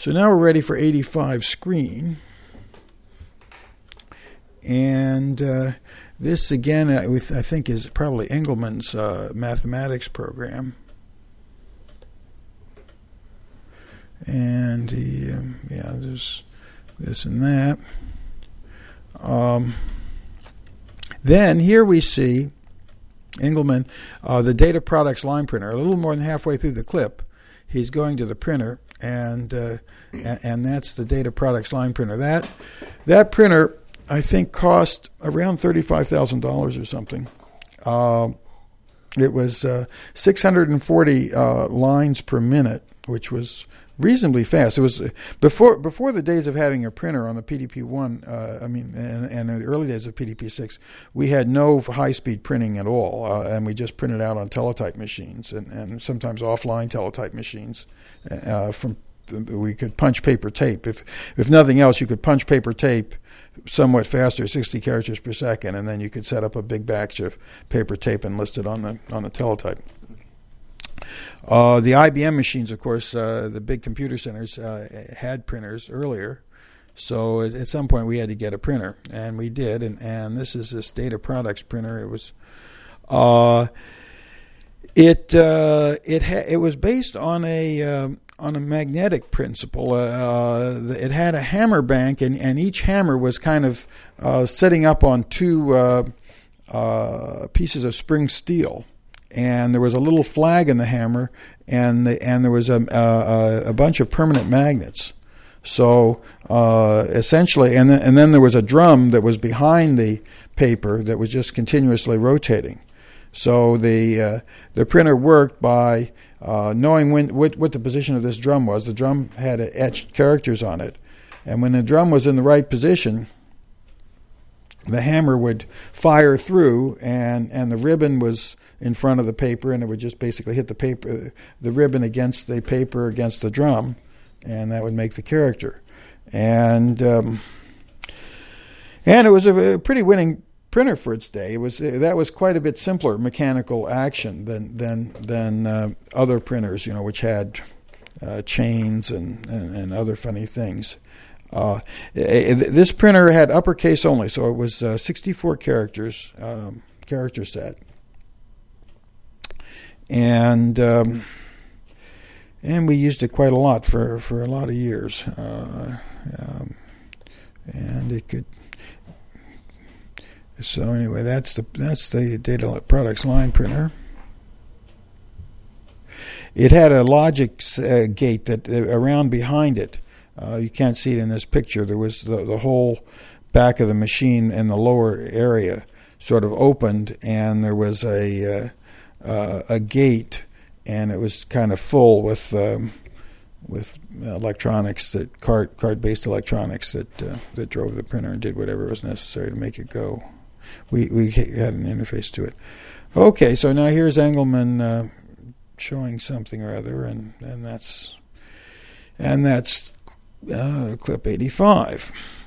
So now we're ready for 85 screen. And this, again, I think is probably Engelmann's mathematics program. And there's this and that. Then here we see Engelmann, the data products line printer. A little more than halfway through the clip, he's going to the printer, and that's the data products line printer. That printer, I think, cost around $35,000 or something. It was 640 lines per minute, which was reasonably fast. It was before the days of having a printer on the PDP-1. And in the early days of PDP-6, we had no high-speed printing at all, and we just printed out on teletype machines and sometimes offline teletype machines. We could punch paper tape. If nothing else, you could punch paper tape somewhat faster, 60 characters per second, and then you could set up a big batch of paper tape and list it on the teletype. The IBM machines, of course, the big computer centers had printers earlier, so at some point we had to get a printer, and we did. And this is this data products printer. It was it was based on a magnetic principle. It had a hammer bank, and each hammer was kind of setting up on two pieces of spring steel. And there was a little flag in the hammer, and there was a bunch of permanent magnets. So essentially, and then there was a drum that was behind the paper that was just continuously rotating. So the printer worked by knowing what the position of this drum was. The drum had etched characters on it, and when the drum was in the right position, the hammer would fire through, and the ribbon was in front of the paper, and it would just basically hit the ribbon against the paper against the drum, and that would make the character. And it was a pretty winning printer for its day. That was quite a bit simpler mechanical action than other printers, which had chains and other funny things. This printer had uppercase only, so it was 64 characters character set. And we used it quite a lot for a lot of years, and it could. So anyway, that's the data products line printer. It had a logic gate that around behind it. You can't see it in this picture. There was the whole back of the machine in the lower area sort of opened, and there was a gate, and it was kind of full with electronics, card-based electronics that drove the printer and did whatever was necessary to make it go. We had an interface to it. Okay, so now here's Engelmann showing something or other, and that's clip 85.